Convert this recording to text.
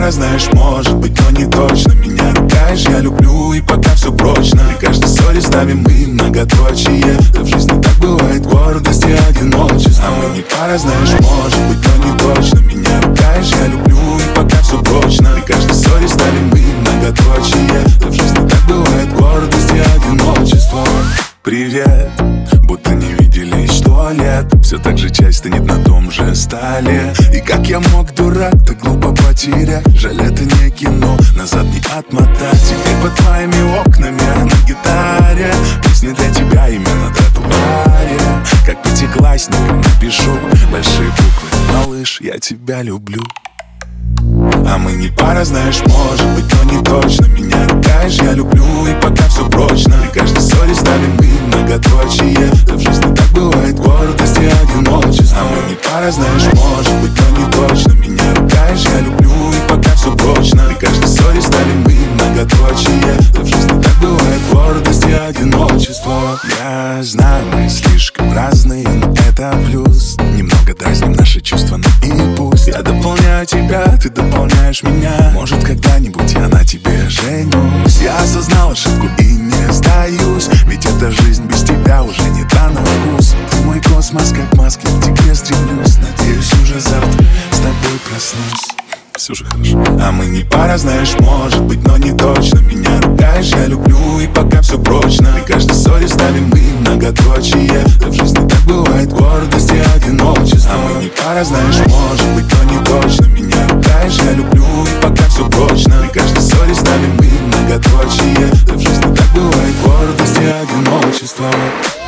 пара, знаешь, может быть, но не точно. Меня ругаешь, я люблю, и пока все прочно. И каждой ссоре ставим мы многоточие. Да в жизни так бывает, гордость и одиночество. А мы не пара, знаешь, может быть, но не точно. Меня ругаешь, я люблю, и пока все прочно. И каждой ссоре ставим мы многоточие. Да в жизни так бывает, гордость и одиночество. Привет, будто не виделись 100 лет. Все так же часть стынет на том же столе. И как я мог, дурак, так глупо потерять. Жаль, это не кино, назад не отмотать. Теперь под твоими окнами, а на гитаре песни для тебя именно тротуаре. Как пятиклассник напишу большие буквы: малыш, я тебя люблю. А мы не пара, знаешь, может быть, но не точно. Меня ругаешь, я люблю, и пока все прочно. И каждой ссоре ставим мы многоточие. Да в жизни так бывает, гордость и одиночество. А мы не пара, знаешь, может быть, но не точно. Меня ругаешь, я люблю, и пока все прочно. И каждой ссоре ставим мы многоточие. Да в жизни так бывает, гордость и одиночество. Я знаю, мы слишком разные, но это плюс. Немного дразним наши чувства, но и пусть. Я дополняю тебя, ты дополняешь меня. Может, когда-нибудь я на тебе женюсь. Я осознал ошибку и не сдаюсь. Ведь эта жизнь без тебя уже не та на вкус. Ты мой космос, как маски, к тебе стремлюсь. Надеюсь, уже завтра с тобой проснусь. Все же хорошо. А мы не пара, знаешь, может быть, но не точно. Меня ругаешь, я люблю, и пока все прочно. И каждой ссоре ставим мы многоточие. Да в жизни так бывает, гордость и одиночество. А мы не пара, знаешь, может быть, но не точно. Меня ругаешь, я люблю, и пока все прочно. И каждой ссоре ставим мы многоточие. Да в жизни так бывает, гордость и одиночество.